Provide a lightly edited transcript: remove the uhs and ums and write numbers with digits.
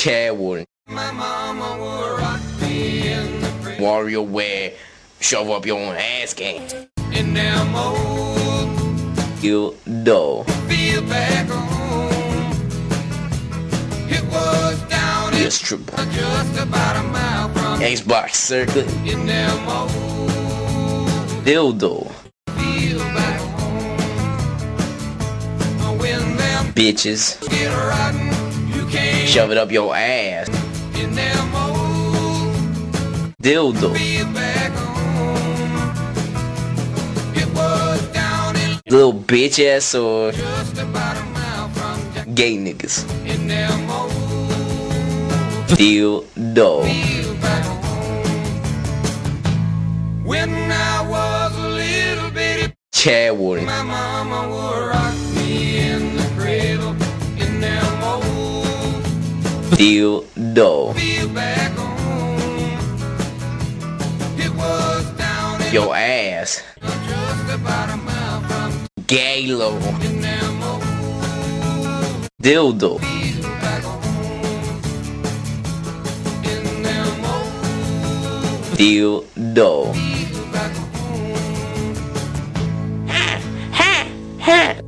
Chadwood. My mama would rock me in the crib. WarioWare, shove up your own ass game. In them old Dildo. field back home. It was down in Yes, triple. just about a mile from Xbox Circuit. in them old Dildo. field back home. When them Bitches. get rotten, you can't Shove it up your ass. in them old Dildo. field back home. It was down in Little bitch ass or just about a mile from gay niggas. in them old Dildo. field back home. When I was a little bitty, Chadwood. my mama would rock me in the cradle in them old Dildo. field back home. It was down in Your ass. just about a mile from Galo. in them old Dildo. field back home. In them old Dildo. field back home. Ha!